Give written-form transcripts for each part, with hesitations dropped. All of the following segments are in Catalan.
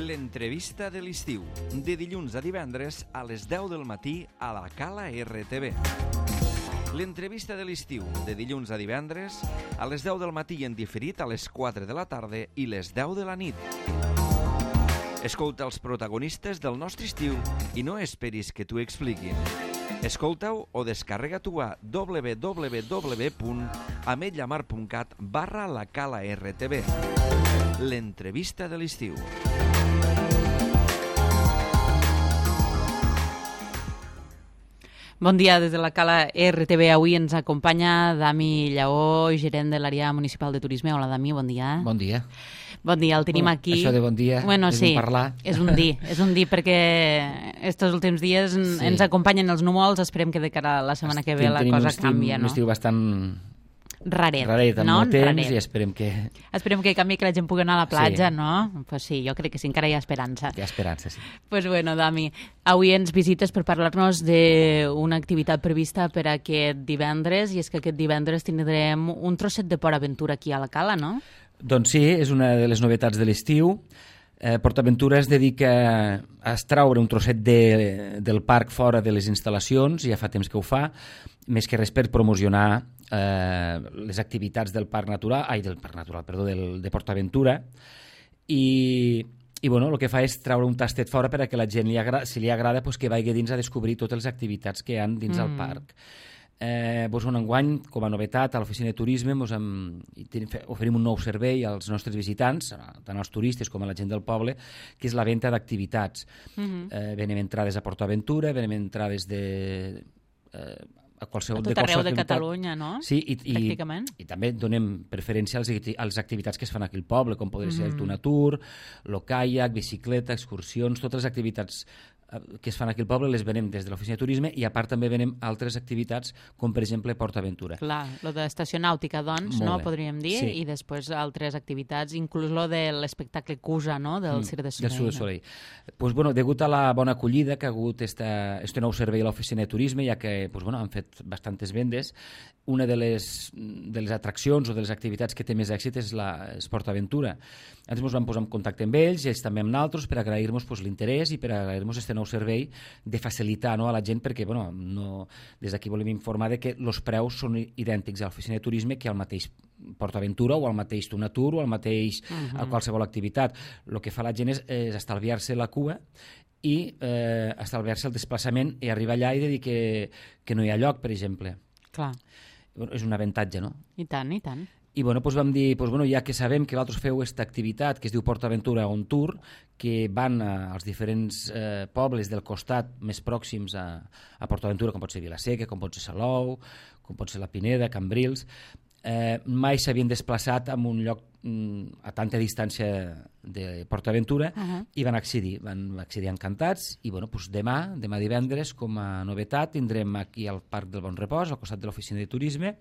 L'entrevista de l'estiu, de dilluns a divendres a les 10 del matí a la Cala RTV. L'entrevista de l'estiu, de dilluns a divendres a les 10 del matí i en diferit a les 4 de la tarda i les 10 de la nit. Escolta els protagonistes del nostre estiu i no esperis que t'ho expliquin. Escolta-ho o descarrega-t'ho a www.ametlamar.cat/la Cala RTV. L'entrevista de l'estiu. Bon dia des de la Cala RTV. Avui ens acompanya Dami Lleó, gerent de l'àrea municipal de turisme. Hola, Dami, bon dia. Bon dia. Bon dia, el tenim aquí. Això de bon dia és sí, un parlar. És un dir perquè estos últims dies ens acompanyen els núvols. Esperem que de cara a la setmana que ve la cosa canvia, no? Un estiu bastant raret, amb molt temps, i esperem que canvi, que la gent pugui anar a la platja, sí. No? Pues sí, jo crec que sí, encara hi ha esperança. Hi ha esperança, sí. Pues bueno, Dami, avui ens visites per parlar-nos d'una activitat prevista per aquest divendres, i és que aquest divendres tindrem un trosset de Port Aventura aquí a la Cala, no? Doncs sí, és una de les novetats de l'estiu. Port Aventura es dedica a extraure un trosset del parc fora de les instal·lacions, ja fa temps que ho fa, més que res per promocionar les activitats del Parc Natural, de Port Aventura, i bueno, el que fa és treure un tastet fora per a que la gent, si li agrada, pues, que vagi dins a descobrir totes les activitats que hi ha dins del parc. Enguany, com a novetat, a l'oficina de turisme oferim un nou servei als nostres visitants, tant als turistes com a la gent del poble, que és la venda d'activitats. Venem entrades a Port Aventura, venem entrades a qualsevol... A tot arreu de Catalunya, no? Sí, pràcticament. I també donem preferència a les activitats que es fan aquí al poble, com podria ser el Tunatur, el caiac, bicicleta, excursions, totes les activitats que es fan aquí al poble les venem des de l'oficina de turisme, i a part també venem altres activitats, com per exemple Port Aventura. Clar, lo d'estació nàutica, doncs, no, podríem dir, sí. I després altres activitats, inclús lo de l'espectacle Cusa, no?, del Cirque du Soleil. Del Cirque du Soleil. Pues, bueno, degut a la bona acollida que ha hagut este nou servei a l'oficina de turisme, ja que han fet bastantes vendes, una de les atraccions o de les activitats que té més èxit és Port Aventura. Ens vam posar en contacte amb ells, i ells també amb nosaltres, per agrair-nos l'interès i per agrair-nos este nou servei de facilitar a la gent, perquè des d'aquí volem informar de que els preus són idèntics a l'oficina de turisme que al mateix Port Aventura o al mateix Tunatur o al mateix a qualsevol activitat. El que fa la gent és estalviar-se la cua i estalviar-se el desplaçament i arribar allà i dir que no hi ha lloc, per exemple. Clar. És un avantatge, no? I tant, i tant. I vam dir, ja que sabem que vosaltres feu aquesta activitat que es diu Port Aventura On Tour, que van als diferents pobles del costat més pròxims a Port Aventura, com pot ser Vila-seca, com pot ser Salou, com pot ser la Pineda, Cambrils, mai s'havien desplaçat a un lloc a tanta distància de Port Aventura, i van accedir encantats. I demà divendres, com a novetat, tindrem aquí al Parc del Bon Repòs, al costat de l'oficina de turisme,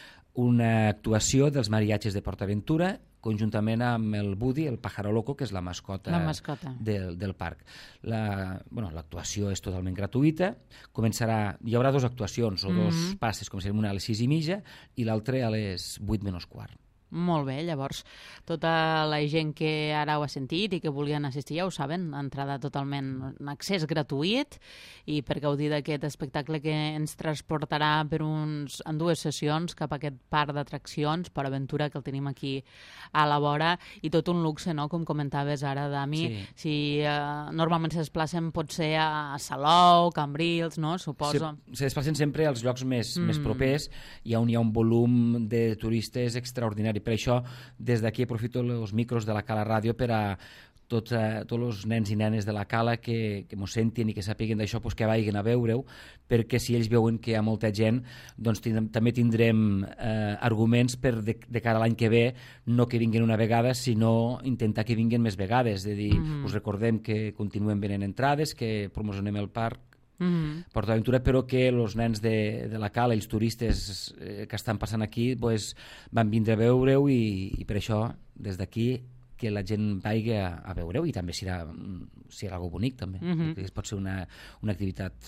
una actuació dels mariatges de Port Aventura, conjuntament amb el Budi, el pájaro loco, que és la mascota del parc. L'actuació és totalment gratuïta. Hi haurà dues actuacions o dos passes, començarem una a les 6:30 i l'altra a les 8:15. Molt bé, llavors tota la gent que ara ho ha sentit i que volien assistir ja ho saben, entrada totalment, accés gratuït, i per gaudir d'aquest espectacle que ens transportarà en dues sessions cap a aquest parc d'atraccions, Port Aventura, que el tenim aquí a la vora, i tot un luxe, no?, com comentaves ara, Dami. Si normalment se desplacen potser a Salou, Cambrils, no?, suposo. Se desplacen sempre als llocs més propers, i on hi ha un volum de turistes extraordinari. Per això, des d'aquí aprofito els micros de la Cala Ràdio per a tots els nens i nenes de la Cala que mos sentin i que sàpiguen d'això, que vagin a veure-ho, perquè si ells veuen que hi ha molta gent, doncs també tindrem arguments per de cara a l'any que ve, no que vinguin una vegada, sinó intentar que vinguin més vegades. És a dir, us recordem que continuem venent entrades, que promocionem el parc Port Aventura, però que els nens de la Cala, els turistes que estan passant aquí, van vindre a veure-ho, i per això, des d'aquí, que la gent vagi a veure-ho, i també serà algo bonic, també. Pot ser una activitat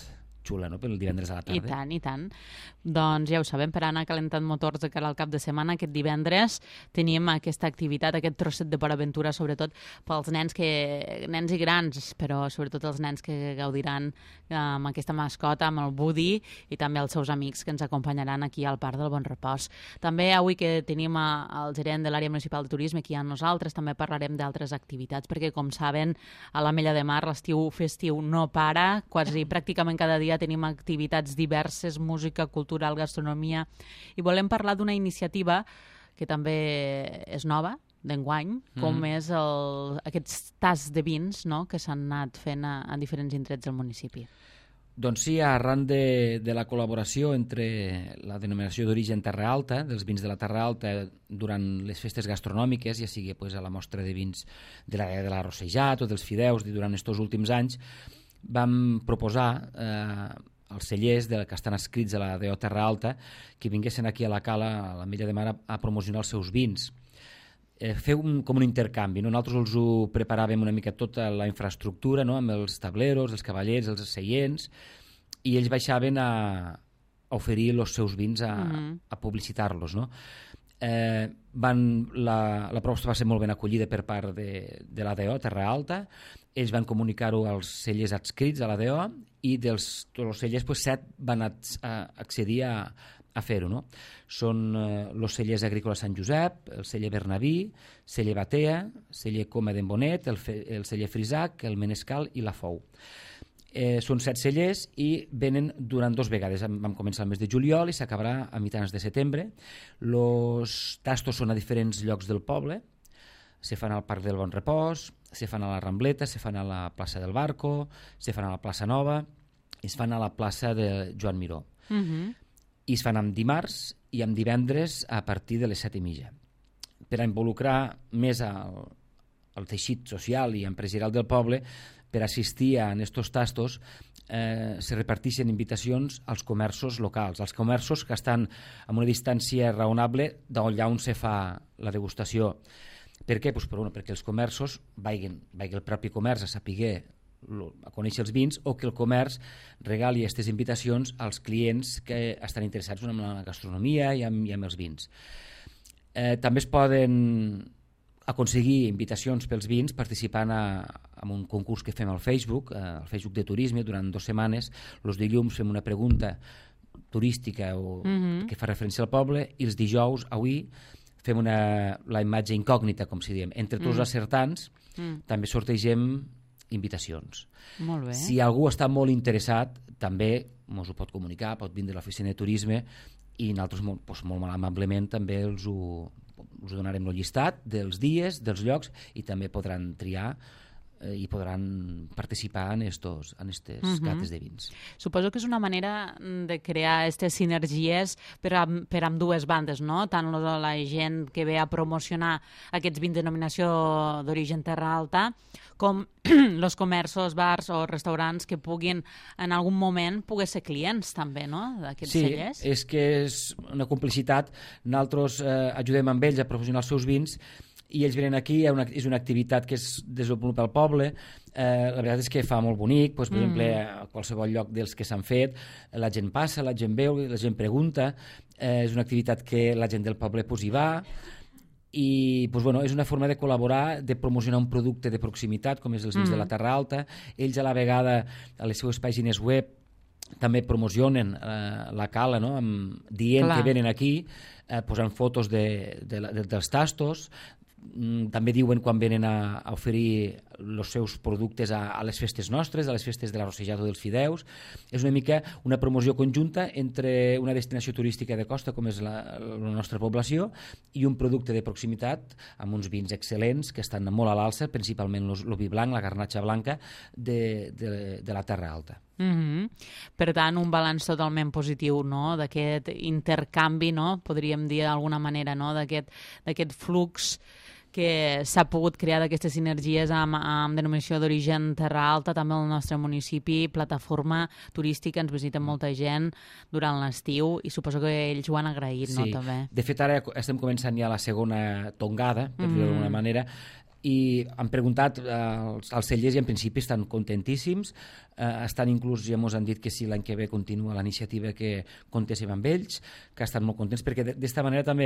xula, no?, pel divendres a la tarda. I tant, i tant. Doncs ja ho sabem, per anar calentant motors de cara al cap de setmana, aquest divendres tenim aquesta activitat, aquest trosset de PortAventura, sobretot pels nens i grans, però sobretot els nens que gaudiran amb aquesta mascota, amb el Woody, i també els seus amics que ens acompanyaran aquí al Parc del Bon Repòs. També avui que tenim el gerent de l'àrea municipal de turisme aquí amb nosaltres, també parlarem d'altres activitats, perquè com saben, a l'Ametlla de Mar l'estiu festiu no para, quasi pràcticament cada dia tenim activitats diverses, música, cultural, gastronomia, i volem parlar d'una iniciativa que també és nova, d'enguany, com és aquests tasts de vins, no?, que s'han anat fent a diferents indrets del municipi. Doncs sí, arran de la col·laboració entre la denominació d'origen Terra Alta, dels vins de la Terra Alta, durant les festes gastronòmiques, ja sigui a la mostra de vins de la Rossejat o dels Fideus durant aquests últims anys, vam proposar als cellers que estan escrits a la DO Terra Alta que vinguessin aquí a la Cala, a l'Ametlla de Mar, a promocionar els seus vins. Fer com un intercanvi, no? Nosaltres els ho preparàvem una mica tota la infraestructura, no?, amb els tableros, els cavallers, els seients, i ells baixaven a oferir els seus vins, a publicitar-los, no? La proposta va ser molt ben acollida per part de la DO Terra Alta. Ells van comunicar-ho als cellers adscrits a la DO i dels cellers 7 van accedir a fer-ho, no? Són els cellers agrícoles Sant Josep, el celler Bernaví, celler Batea, celler Coma d'en Bonet, el celler Frisac, el Menescal i la Fou. Són 7 cellers i venen durant 2 vegades. Vam començar el mes de juliol i s'acabarà a mitjans de setembre. Els tastos són a diferents llocs del poble. Se fan al Parc del Bon Repòs, se fan a la Rambleta, se fan a la plaça del Barco, se fan a la plaça Nova i es fan a la plaça de Joan Miró. I es fan amb dimarts i amb divendres a partir de les 7:30. Per a involucrar més el teixit social i empresarial del poble, per assistir a aquests tastos se reparteixen invitacions als comerços locals, als comerços que estan a una distància raonable d'allà on se fa la degustació. Per què? Perquè els comerços vagin el propi comerç a saber a conèixer els vins, o que el comerç regali aquestes invitacions als clients que estan interessats en la gastronomia i amb els vins. També es poden aconseguir invitacions pels vins participant en un concurs que fem al Facebook de turisme durant 2 setmanes. Els dilluns fem una pregunta turística que fa referència al poble i els dijous, avui, fem la imatge incògnita, com si diem. Entre tots els acertants també sortegem invitacions. Molt bé. Si algú està molt interessat, també ens ho pot comunicar, pot vindre a l'oficina de turisme i nosaltres molt amablement també us donarem el llistat dels dies, dels llocs, i també podran triar i podran participar en aquestes cates de vins. Suposo que és una manera de crear aquestes sinergies per amb dues bandes, no? Tant la gent que ve a promocionar aquests vins de denominació d'origen Terra Alta, com els comerços, bars o restaurants que puguin en algun moment poder ser clients també, no?, d'aquests cellers. Sí, és que és una complicitat. Nosaltres ajudem amb ells a promocionar els seus vins i ells venen aquí, és una activitat que es desenvolupa al poble. La veritat és que fa molt bonic, per exemple, a qualsevol lloc dels que s'han fet, la gent passa, la gent veu, la gent pregunta, és una activitat que la gent del poble hi va, i és una forma de col·laborar, de promocionar un producte de proximitat, com és els vins de la Terra Alta. Ells a la vegada, a les seves pàgines web, també promocionen la cala, no?, dient que venen aquí, posant fotos dels tastos. També diuen quan venen a oferir els seus productes a les festes nostres, a les festes de la Rossejat o dels Fideus. És una mica una promoció conjunta entre una destinació turística de costa, com és la nostra població, i un producte de proximitat amb uns vins excel·lents que estan molt a l'alça, principalment el vi blanc, la garnatxa blanca de la Terra Alta. Per tant, un balanç totalment positiu, no?, d'aquest intercanvi, no?, podríem dir d'alguna manera, no?, d'aquest flux que s'ha pogut crear d'aquestes sinergies amb denominació d'origen Terra Alta, també al nostre municipi, plataforma turística, ens visita molta gent durant l'estiu i suposo que ells ho han agraït, no?, també. De fet, ara estem començant ja la segona tongada, per dir-ho d'alguna manera. i han preguntat als cellers i en principi estan contentíssims, estan inclús, ja ens han dit que si l'any que ve continua la iniciativa que comptéssim amb ells, que estan molt contents, perquè d'esta manera també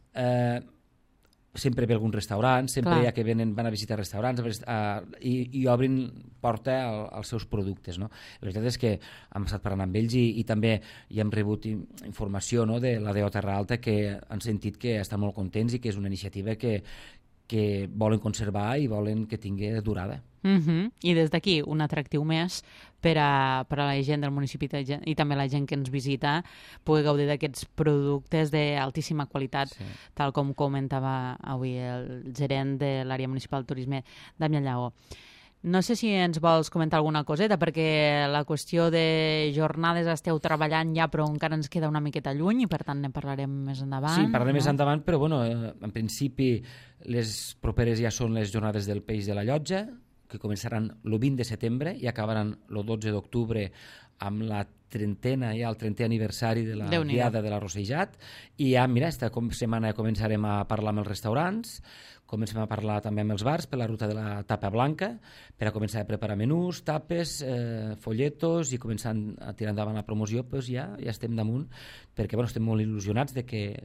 sempre ve algun restaurant, sempre hi ha que van a visitar restaurants i obrin porta als seus productes. No? La veritat és que hem estat parlant amb ells i també hi hem rebut informació, no, de la DO Terra Alta, que han sentit que estan molt contents i que és una iniciativa que volen conservar i volen que tingui durada. I des d'aquí un atractiu més per a la gent del municipi i també la gent que ens visita pugui gaudir d'aquests productes d'altíssima qualitat, tal com comentava avui el gerent de l'àrea municipal de turisme, Damià Lleó. No sé si ens vols comentar alguna coseta, perquè la qüestió de jornades esteu treballant ja, però encara ens queda una miqueta lluny i per tant ne parlarem més endavant. Sí, parlarem més endavant, però bueno, en principi les properes ja són les jornades del peix de la Llotja, que començaran el 20 de setembre i acabaran el 12 d'octubre amb el 30è aniversari de la Diada de l'Arrossejat. I ja, mira, esta setmana començarem a parlar amb els restaurants, comencem a parlar també amb els bars per la ruta de la tapa blanca, per a començar a preparar menús, tapes, folletos i començant a tirar endavant la promoció, doncs ja estem damunt, perquè bueno, estem molt il·lusionats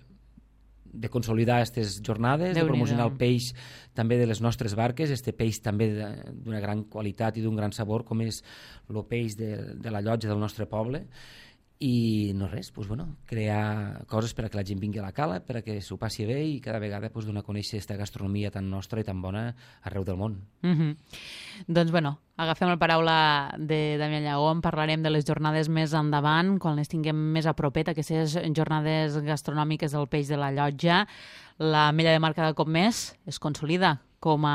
de consolidar aquestes jornades, de promocionar el peix també de les nostres barques, este peix també d'una gran qualitat i d'un gran sabor, com és el peix de la Llotja del nostre poble. I no res, doncs, bueno, crear coses per a que la gent vingui a la cala, per a que s'ho passi bé i cada vegada doncs, donar a conèixer aquesta gastronomia tan nostra i tan bona arreu del món. Doncs bueno, agafem la paraula de Damià Lleó, en parlarem de les jornades més endavant, quan les tinguem més a propet, aquestes jornades gastronòmiques del peix de la Llotja. La Mella de Mar cada cop més es consolida com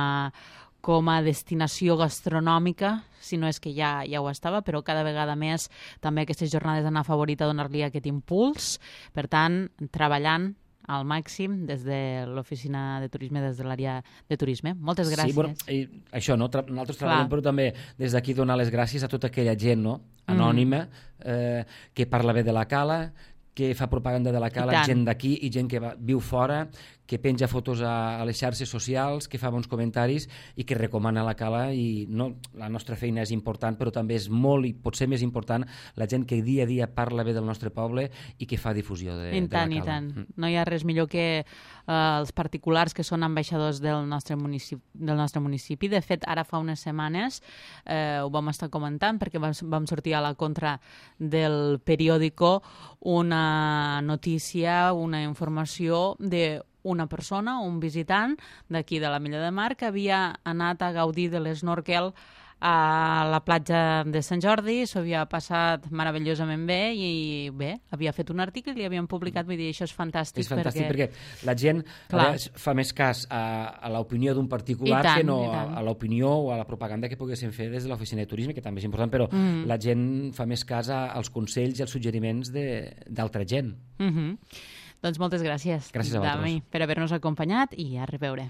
a destinació gastronòmica, si no és que ja ho estava, però cada vegada més també aquestes jornades han afavorit a donar-li aquest impuls. Per tant, treballant al màxim des de l'oficina de turisme, des de l'àrea de turisme. Moltes gràcies. Sí, bueno, això, no? Nosaltres treballem, però també des d'aquí donar les gràcies a tota aquella gent, no? Anònima, que parla bé de la cala, que fa propaganda de la cala, gent d'aquí i gent que viu fora, que penja fotos a les xarxes socials, que fa bons comentaris i que recomana la cala. I no, la nostra feina és important, però també és molt i potser més important la gent que dia a dia parla bé del nostre poble i que fa difusió de la cala. I tant. No hi ha res millor que els particulars que són ambaixadors del nostre municipi. De fet, ara fa unes setmanes ho vam estar comentant perquè vam sortir a la contra del periòdico una notícia, una informació d'una persona, un visitant d'aquí de la Mella de Mar, que havia anat a gaudir de l'esnorkel a la platja de Sant Jordi, s'ho havia passat meravellosament bé i bé, havia fet un article i li havien publicat, vull dir, això és fantàstic. És fantàstic perquè la gent fa més cas a l'opinió d'un particular que no a l'opinió o a la propaganda que poguéssim fer des de l'oficina de turisme, que també és important, però la gent fa més cas als consells i als suggeriments d'altra gent. Doncs moltes gràcies, gràcies a Dami, per haver-nos acompanyat i a reveure.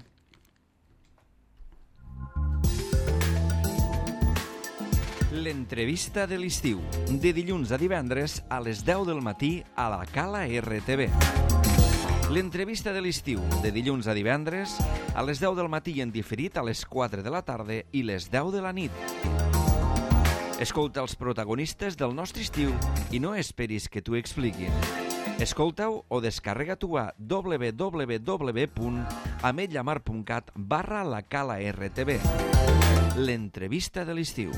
L'entrevista de l'estiu, de dilluns a divendres a les 10 del matí a la Cala RTV. L'entrevista de l'estiu, de dilluns a divendres a les 10 del matí i en diferit a les 4 de la tarda i les 10 de la nit. Escolta els protagonistes del nostre estiu i no esperis que t'ho expliquin. Escolta-ho o descarrega-t'ho a www.ametlllamar.cat/la-cala-rtb. L'entrevista de l'estiu.